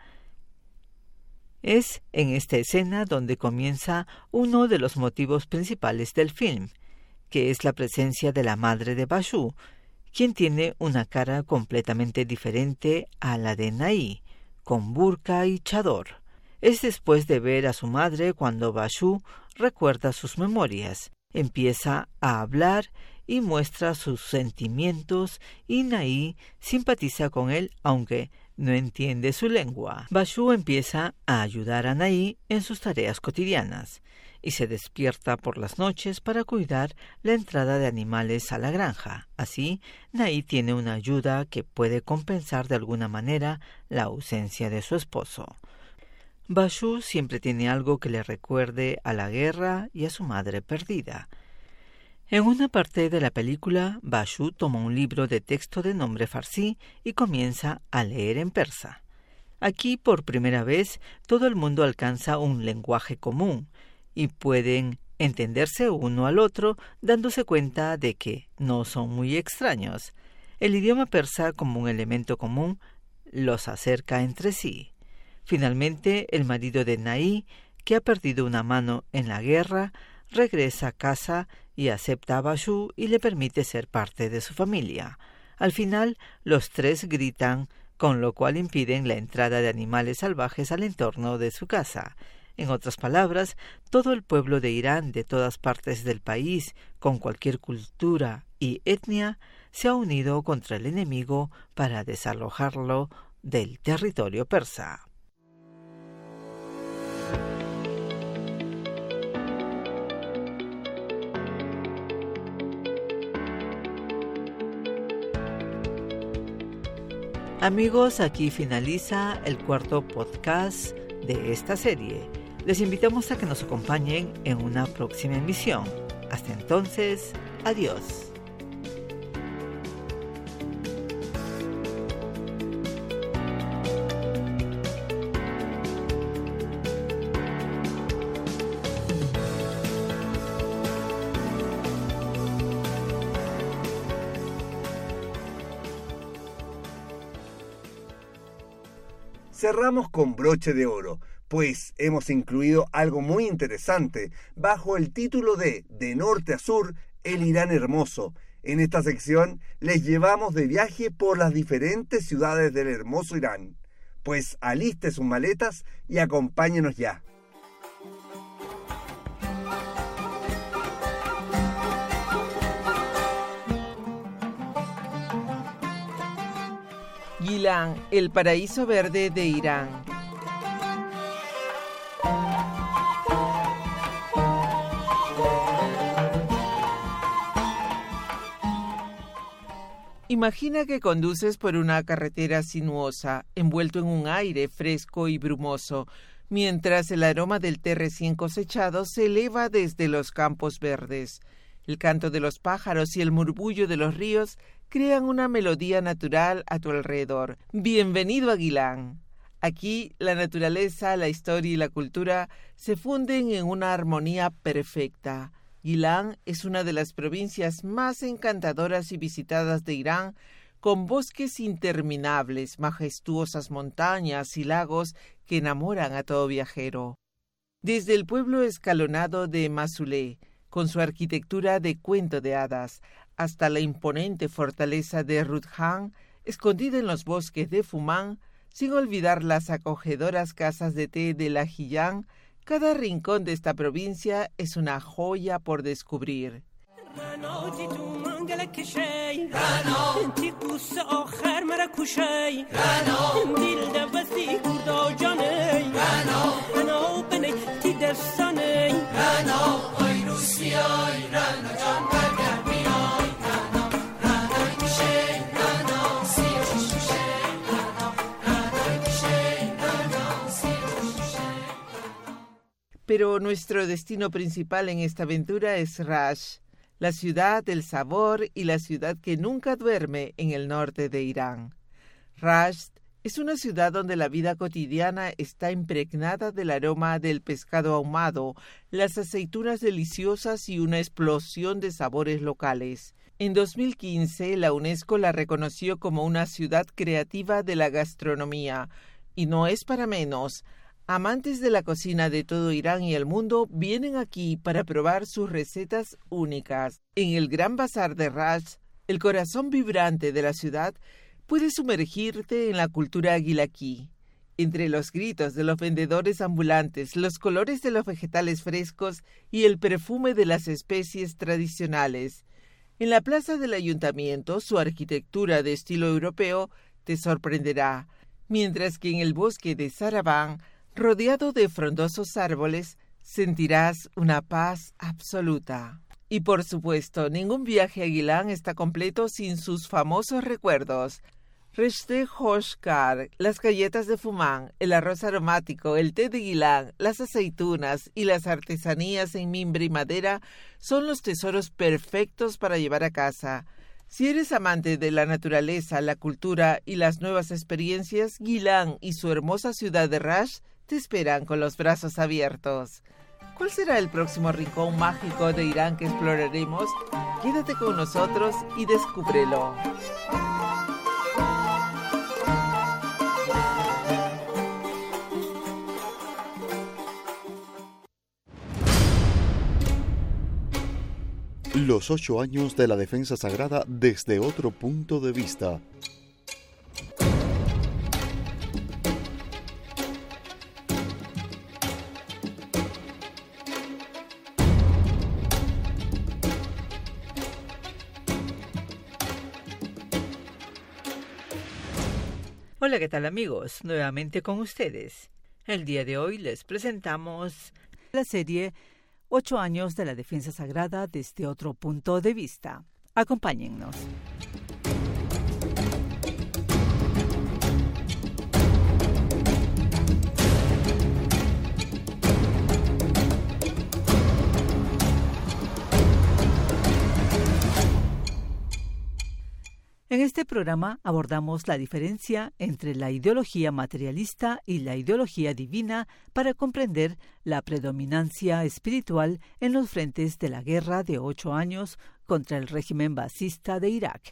Es en esta escena donde comienza uno de los motivos principales del film, que es la presencia de la madre de Bashu, quien tiene una cara completamente diferente a la de Naib, con burka y chador. Es después de ver a su madre cuando Bashu recuerda sus memorias, empieza a hablar y muestra sus sentimientos, y Naib simpatiza con él aunque no entiende su lengua. Bashu empieza a ayudar a Naib en sus tareas cotidianas y se despierta por las noches para cuidar la entrada de animales a la granja. Así, Naib tiene una ayuda que puede compensar de alguna manera la ausencia de su esposo. Bashu siempre tiene algo que le recuerde a la guerra y a su madre perdida. En una parte de la película, Bashu toma un libro de texto de nombre farsí y comienza a leer en persa. Aquí, por primera vez, todo el mundo alcanza un lenguaje común y pueden entenderse uno al otro, dándose cuenta de que no son muy extraños. El idioma persa, como un elemento común, los acerca entre sí. Finalmente, el marido de Naib, que ha perdido una mano en la guerra, regresa a casa y acepta a Bashu y le permite ser parte de su familia. Al final, los tres gritan, con lo cual impiden la entrada de animales salvajes al entorno de su casa. En otras palabras, todo el pueblo de Irán, de todas partes del país, con cualquier cultura y etnia, se ha unido contra el enemigo para desalojarlo del territorio persa. Amigos, aquí finaliza el cuarto podcast de esta serie. Les invitamos a que nos acompañen en una próxima emisión. Hasta entonces, adiós. Cerramos con broche de oro, pues hemos incluido algo muy interesante bajo el título de De Norte a Sur, el Irán hermoso. En esta sección les llevamos de viaje por las diferentes ciudades del hermoso Irán. Pues aliste sus maletas y acompáñenos ya. Gilan, el paraíso verde de Irán. Imagina que conduces por una carretera sinuosa, envuelto en un aire fresco y brumoso, mientras el aroma del té recién cosechado se eleva desde los campos verdes. El canto de los pájaros y el murmullo de los ríos crean una melodía natural a tu alrededor. Bienvenido a Gilan. Aquí la naturaleza, la historia y la cultura se funden en una armonía perfecta. Gilan es una de las provincias más encantadoras y visitadas de Irán, con bosques interminables, majestuosas montañas y lagos que enamoran a todo viajero. Desde el pueblo escalonado de Masulé, con su arquitectura de cuento de hadas, hasta la imponente fortaleza de Rudhan, escondida en los bosques de Fumán, sin olvidar las acogedoras casas de té de la Hiyán, cada rincón de esta provincia es una joya por descubrir. Pero nuestro destino principal en esta aventura es Rash, la ciudad del sabor y la ciudad que nunca duerme en el norte de Irán. Rasht es una ciudad donde la vida cotidiana está impregnada del aroma del pescado ahumado, las aceitunas deliciosas y una explosión de sabores locales. En dos mil quince, la UNESCO la reconoció como una ciudad creativa de la gastronomía. Y no es para menos. Amantes de la cocina de todo Irán y el mundo vienen aquí para probar sus recetas únicas. En el Gran Bazar de Rasht, el corazón vibrante de la ciudad, puedes sumergirte en la cultura aguilaquí. Entre los gritos de los vendedores ambulantes, los colores de los vegetales frescos y el perfume de las especies tradicionales. En la plaza del ayuntamiento, su arquitectura de estilo europeo te sorprenderá, mientras que en el bosque de Sarabán, rodeado de frondosos árboles, sentirás una paz absoluta. Y por supuesto, ningún viaje a Gilán está completo sin sus famosos recuerdos. Reshte Hoshkar, las galletas de Fumán, el arroz aromático, el té de Gilán, las aceitunas y las artesanías en mimbre y madera son los tesoros perfectos para llevar a casa. Si eres amante de la naturaleza, la cultura y las nuevas experiencias, Gilán y su hermosa ciudad de Rasht te esperan con los brazos abiertos. ¿Cuál será el próximo rincón mágico de Irán que exploraremos? Quédate con nosotros y descúbrelo. Los ocho años de la defensa sagrada desde otro punto de vista. Hola, ¿qué tal amigos? Nuevamente con ustedes. El día de hoy les presentamos la serie Ocho años de la defensa sagrada desde otro punto de vista. Acompáñennos. En este programa abordamos la diferencia entre la ideología materialista y la ideología divina para comprender la predominancia espiritual en los frentes de la guerra de ocho años contra el régimen basista de Irak.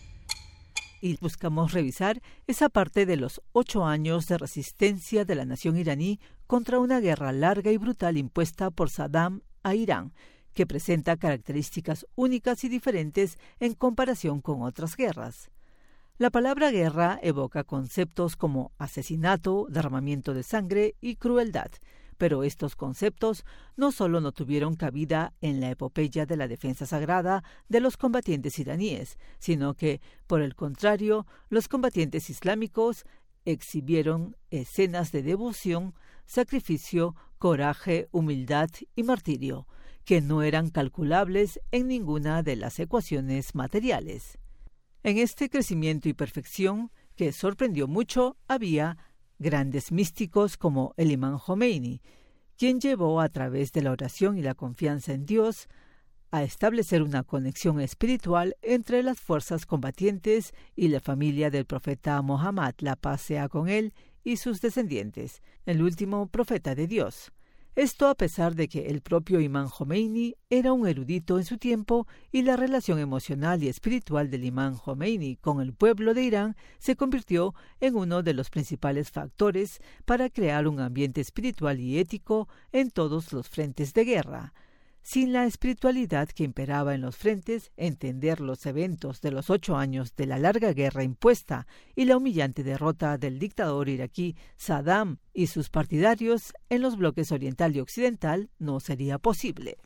Y buscamos revisar esa parte de los ocho años de resistencia de la nación iraní contra una guerra larga y brutal impuesta por Saddam a Irán, que presenta características únicas y diferentes en comparación con otras guerras. La palabra guerra evoca conceptos como asesinato, derramamiento de sangre y crueldad, pero estos conceptos no solo no tuvieron cabida en la epopeya de la defensa sagrada de los combatientes iraníes, sino que, por el contrario, los combatientes islámicos exhibieron escenas de devoción, sacrificio, coraje, humildad y martirio, que no eran calculables en ninguna de las ecuaciones materiales. En este crecimiento y perfección, que sorprendió mucho, había grandes místicos como el imán Jomeini, quien llevó a través de la oración y la confianza en Dios a establecer una conexión espiritual entre las fuerzas combatientes y la familia del profeta Mohammed, la paz sea con él, y sus descendientes, el último profeta de Dios. Esto a pesar de que el propio imán Jomeini era un erudito en su tiempo y la relación emocional y espiritual del imán Jomeini con el pueblo de Irán se convirtió en uno de los principales factores para crear un ambiente espiritual y ético en todos los frentes de guerra. Sin la espiritualidad que imperaba en los frentes, entender los eventos de los ocho años de la larga guerra impuesta y la humillante derrota del dictador iraquí Saddam y sus partidarios en los bloques oriental y occidental no sería posible.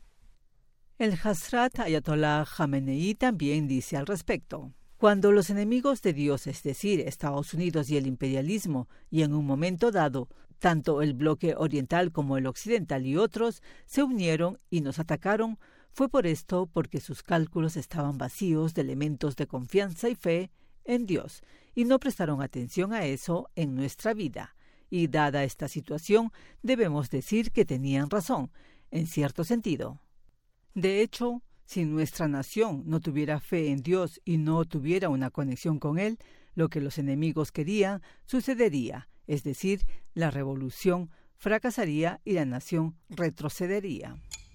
El Hazrat Ayatollah Khamenei también dice al respecto: cuando los enemigos de Dios, es decir, Estados Unidos y el imperialismo, y en un momento dado, tanto el bloque oriental como el occidental y otros, se unieron y nos atacaron, fue por esto porque sus cálculos estaban vacíos de elementos de confianza y fe en Dios, y no prestaron atención a eso en nuestra vida. Y dada esta situación, debemos decir que tenían razón, en cierto sentido. De hecho, Si nuestra nación no tuviera fe en Dios y no tuviera una conexión con Él, lo que los enemigos querían sucedería, es decir, la revolución fracasaría y la nación retrocedería.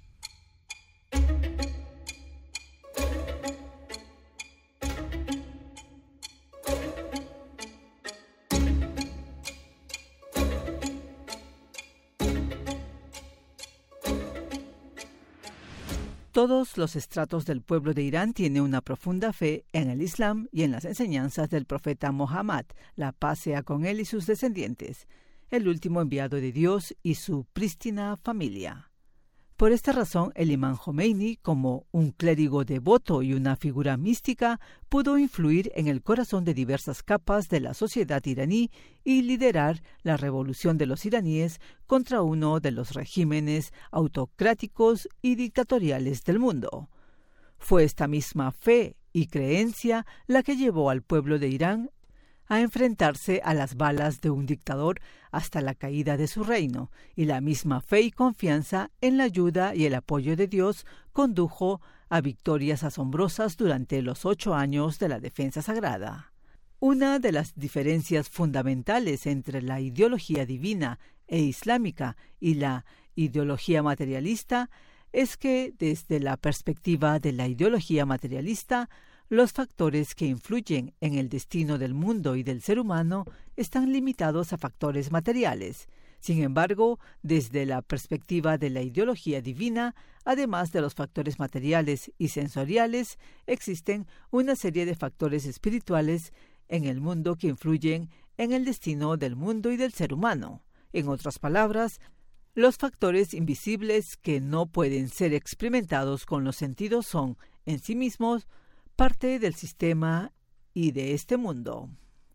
Todos los estratos del pueblo de Irán tienen una profunda fe en el Islam y en las enseñanzas del profeta Mohammed, la paz sea con él y sus descendientes, el último enviado de Dios y su prístina familia. Por esta razón, el imán Jomeini, como un clérigo devoto y una figura mística, pudo influir en el corazón de diversas capas de la sociedad iraní y liderar la revolución de los iraníes contra uno de los regímenes autocráticos y dictatoriales del mundo. Fue esta misma fe y creencia la que llevó al pueblo de Irán a enfrentarse a las balas de un dictador hasta la caída de su reino, y la misma fe y confianza en la ayuda y el apoyo de Dios condujo a victorias asombrosas durante los ocho años de la defensa sagrada. Una de las diferencias fundamentales entre la ideología divina e islámica y la ideología materialista es que, desde la perspectiva de la ideología materialista, los factores que influyen en el destino del mundo y del ser humano están limitados a factores materiales. Sin embargo, desde la perspectiva de la ideología divina, además de los factores materiales y sensoriales, existen una serie de factores espirituales en el mundo que influyen en el destino del mundo y del ser humano. En otras palabras, los factores invisibles que no pueden ser experimentados con los sentidos son, en sí mismos, parte del sistema y de este mundo.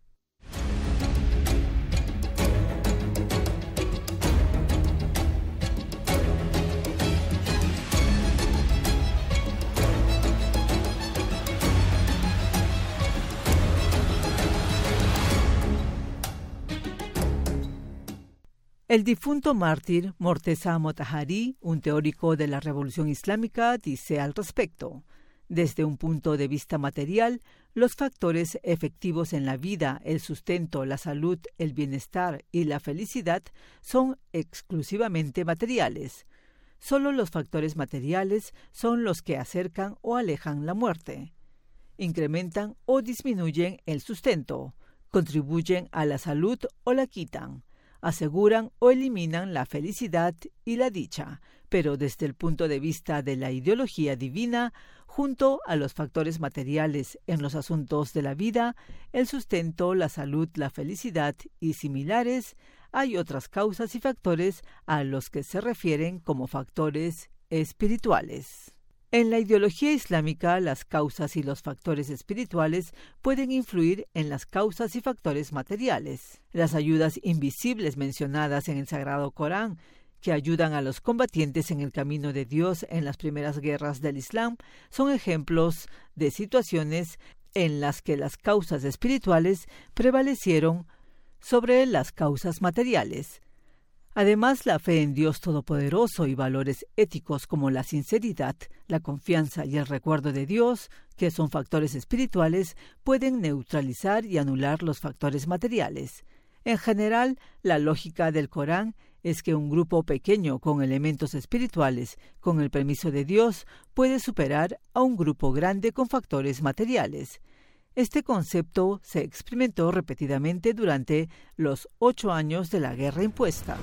El difunto mártir Morteza Motahari, un teórico de la Revolución Islámica, dice al respecto: desde un punto de vista material, los factores efectivos en la vida, el sustento, la salud, el bienestar y la felicidad son exclusivamente materiales. Solo los factores materiales son los que acercan o alejan la muerte, incrementan o disminuyen el sustento, contribuyen a la salud o la quitan, aseguran o eliminan la felicidad y la dicha, pero desde el punto de vista de la ideología divina, junto a los factores materiales en los asuntos de la vida, el sustento, la salud, la felicidad y similares, hay otras causas y factores a los que se refieren como factores espirituales. En la ideología islámica, las causas y los factores espirituales pueden influir en las causas y factores materiales. Las ayudas invisibles mencionadas en el Sagrado Corán, que ayudan a los combatientes en el camino de Dios en las primeras guerras del Islam, son ejemplos de situaciones en las que las causas espirituales prevalecieron sobre las causas materiales. Además, la fe en Dios Todopoderoso y valores éticos como la sinceridad, la confianza y el recuerdo de Dios, que son factores espirituales, pueden neutralizar y anular los factores materiales. En general, la lógica del Corán es que un grupo pequeño con elementos espirituales, con el permiso de Dios, puede superar a un grupo grande con factores materiales. Este concepto se experimentó repetidamente durante los ocho años de la guerra impuesta.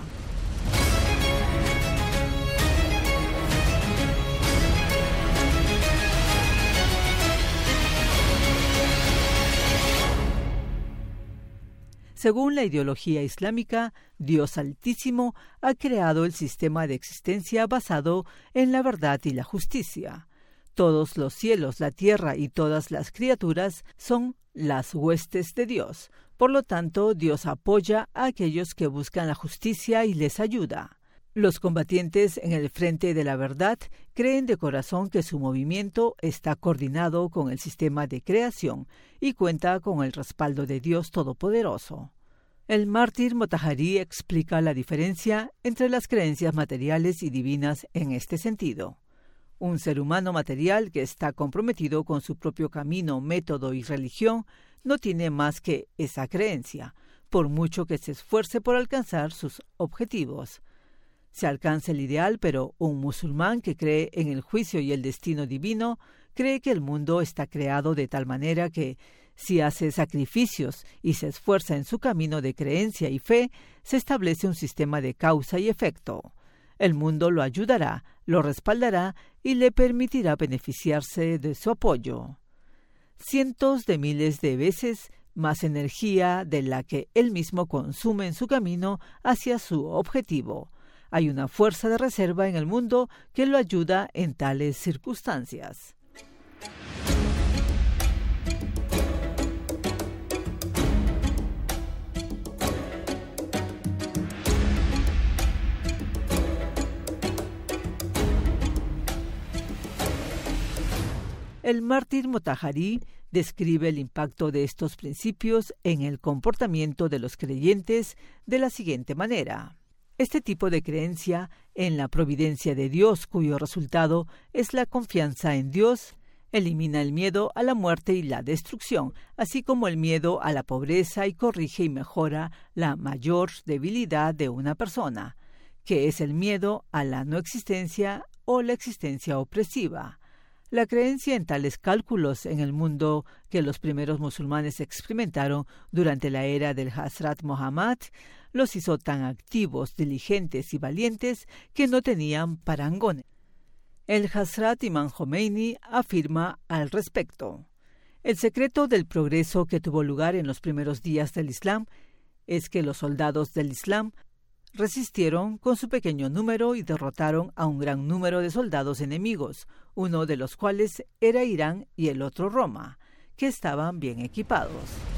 Según la ideología islámica, Dios Altísimo ha creado el sistema de existencia basado en la verdad y la justicia. Todos los cielos, la tierra y todas las criaturas son las huestes de Dios. Por lo tanto, Dios apoya a aquellos que buscan la justicia y les ayuda. Los combatientes en el frente de la verdad creen de corazón que su movimiento está coordinado con el sistema de creación y cuenta con el respaldo de Dios Todopoderoso. El mártir Motahari explica la diferencia entre las creencias materiales y divinas en este sentido. Un ser humano material que está comprometido con su propio camino, método y religión no tiene más que esa creencia, por mucho que se esfuerce por alcanzar sus objetivos. Se alcanza el ideal, pero un musulmán que cree en el juicio y el destino divino cree que el mundo está creado de tal manera que, si hace sacrificios y se esfuerza en su camino de creencia y fe, se establece un sistema de causa y efecto. El mundo lo ayudará, lo respaldará y le permitirá beneficiarse de su apoyo. Cientos de miles de veces más energía de la que él mismo consume en su camino hacia su objetivo. Hay una fuerza de reserva en el mundo que lo ayuda en tales circunstancias. El mártir Motahari describe el impacto de estos principios en el comportamiento de los creyentes de la siguiente manera. Este tipo de creencia en la providencia de Dios, cuyo resultado es la confianza en Dios, elimina el miedo a la muerte y la destrucción, así como el miedo a la pobreza y corrige y mejora la mayor debilidad de una persona, que es el miedo a la no existencia o la existencia opresiva. La creencia en tales cálculos en el mundo que los primeros musulmanes experimentaron durante la era del Hazrat Muhammad los hizo tan activos, diligentes y valientes que no tenían parangón. El Hazrat Imam Khomeini afirma al respecto: el secreto del progreso que tuvo lugar en los primeros días del Islam es que los soldados del Islam resistieron con su pequeño número y derrotaron a un gran número de soldados enemigos, uno de los cuales era Irán y el otro Roma, que estaban bien equipados.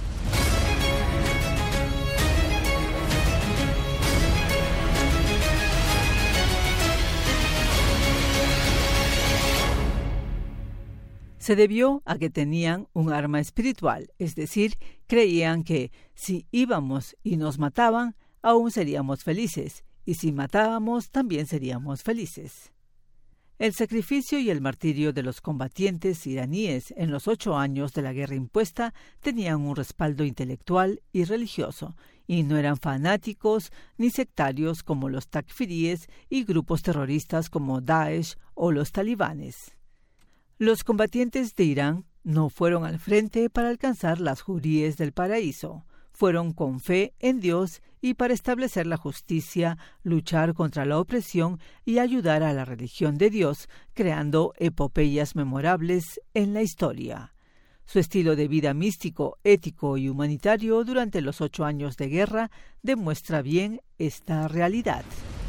Se debió a que tenían un arma espiritual, es decir, creían que si íbamos y nos mataban, aún seríamos felices, y si matábamos, también seríamos felices. El sacrificio y el martirio de los combatientes iraníes en los ocho años de la guerra impuesta tenían un respaldo intelectual y religioso, y no eran fanáticos ni sectarios como los takfiríes y grupos terroristas como Daesh o los talibanes. Los combatientes de Irán no fueron al frente para alcanzar las huríes del paraíso. Fueron con fe en Dios y para establecer la justicia, luchar contra la opresión y ayudar a la religión de Dios, creando epopeyas memorables en la historia. Su estilo de vida místico, ético y humanitario durante los ocho años de guerra demuestra bien esta realidad.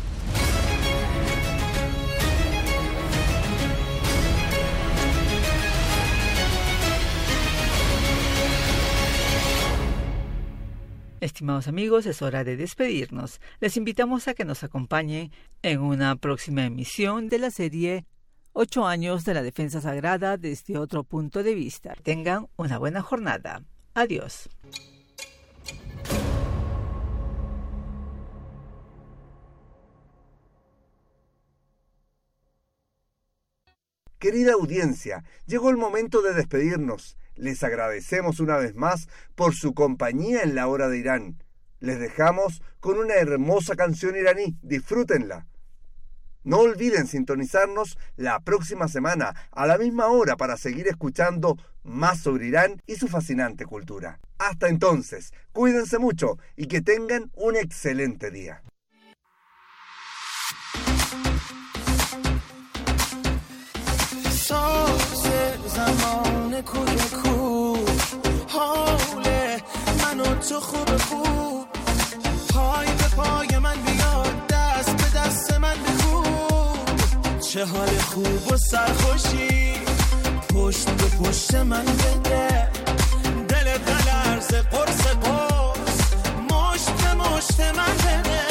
Estimados amigos, es hora de despedirnos. Les invitamos a que nos acompañen en una próxima emisión de la serie Ocho años de la defensa sagrada desde otro punto de vista. Tengan una buena jornada. Adiós. Querida audiencia, llegó el momento de despedirnos. Les agradecemos una vez más por su compañía en la hora de Irán. Les dejamos con una hermosa canción iraní. Disfrútenla. No olviden sintonizarnos la próxima semana a la misma hora para seguir escuchando más sobre Irán y su fascinante cultura. Hasta entonces, cuídense mucho y que tengan un excelente día. تو خوب خوب پای به پای من بیاد دست به دست من بخوب چه حال خوب و سرخوشی پشت به پشت من بده دل دلرز قرص قرص مشت به مشت من بده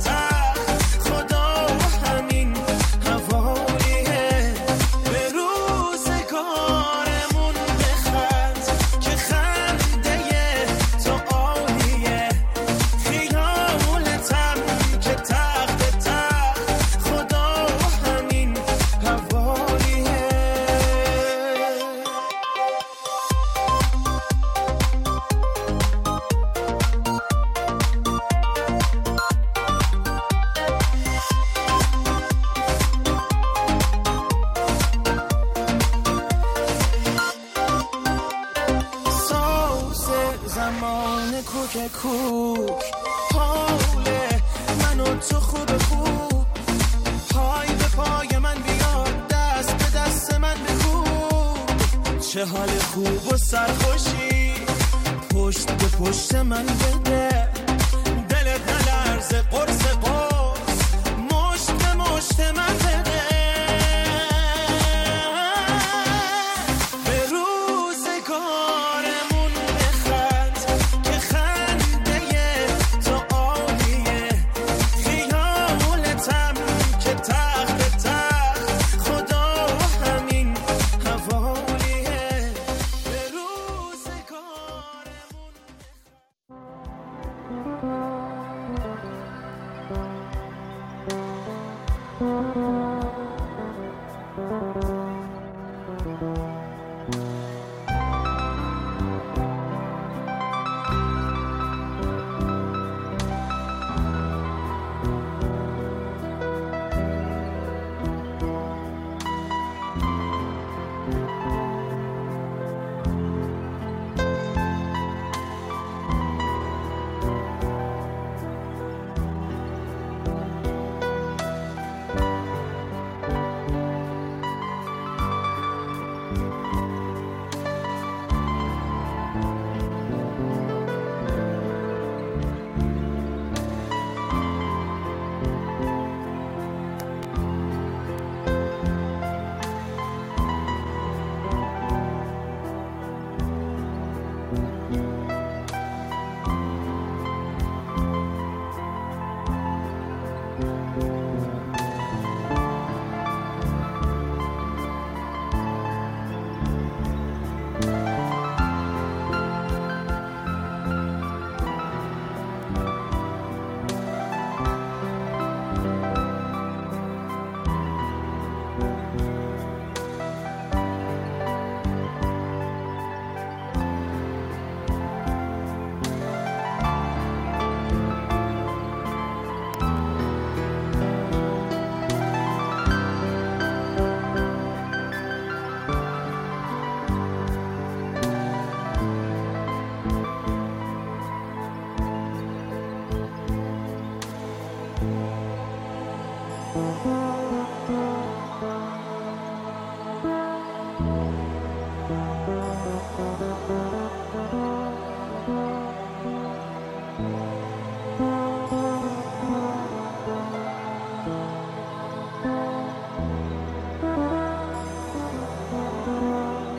Peru زمان کوک کوک حاله من و تو خوب خوب پای به پای من بیاد دست به دست من بخوب چه حال خوب و سرخوشی پشت به پشت من بده دلت نلرزه قرص قرص